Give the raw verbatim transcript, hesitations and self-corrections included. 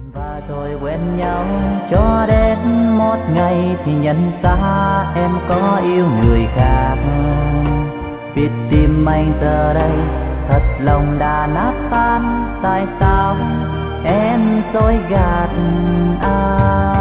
Và rồi quen nhau cho đến một ngày thì nhận ra em có yêu người khác. Biết tim anh giờ đây thật lòng đã nát tan, tại sao em dối gạt anh?